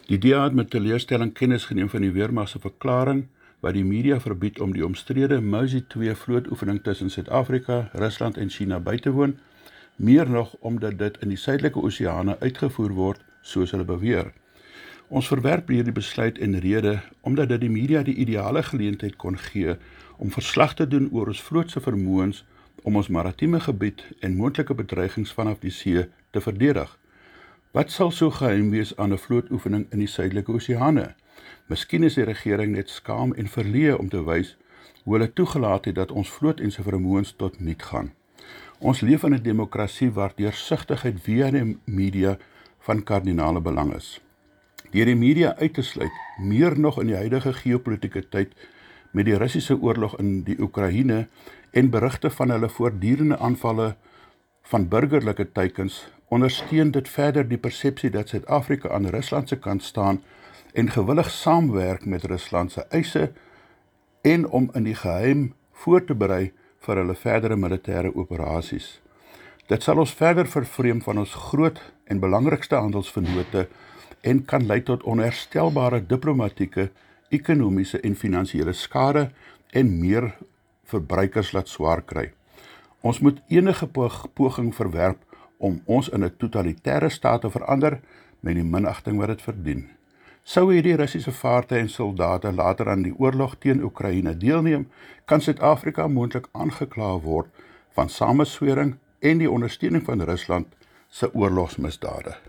Die DA het met teleurstelling kennis geneem van die Weermag se verklaring wat die media verbied om die omstrede Mousie 2 vlootoefening tussen Suid-Afrika, Rusland en China by te woon, meer nog omdat dit in die Suidelike Oseane uitgevoer word, soos hulle beweer. Ons verwerp hierdie besluit en rede omdat dit die media die ideale geleentheid kon gee om verslag te doen oor ons vloot se vermoëns om ons maritieme gebied en moontlike bedreigings vanaf die see te verdedig. Wat sal so geheim wees aan 'n vlootoefening in die Suidelike Oseane? Miskien is die regering net skaam en verleë om te wys hoe hulle toegelaat het dat ons vloot en sy vermoëns tot niet gaan. Ons leef in 'n demokrasie waar deursigtigheid via die media van kardinale belang is. Deur die media uit te sluit, meer nog in die huidige geopolitiese tyd met die Russiese oorlog in die Oekraïne en berigte van hulle voortdurende aanvalle van burgerlike teikens, ondersteun dit verder die persepsie dat Suid-Afrika aan Rusland se kant staan en gewillig saamwerk met Rusland se eise en om in die geheim voor te berei vir hulle verdere militêre operasies. Dit sal ons verder vervreem van ons groot en belangrikste handelsvennote en kan lei tot onherstelbare diplomatieke, ekonomiese en finansiële skade en meer verbruikers laat swaar kry. Ons moet enige poging verwerp om ons in 'n totalitêre staat te verander met die minagting wat dit verdien. Sou hierdie Russiese vaartuie en soldate later aan die oorlog teen Oekraïne deelneem, kan Suid-Afrika moontlik aangekla word van sameswering en die ondersteuning van Rusland se oorlogsmisdade.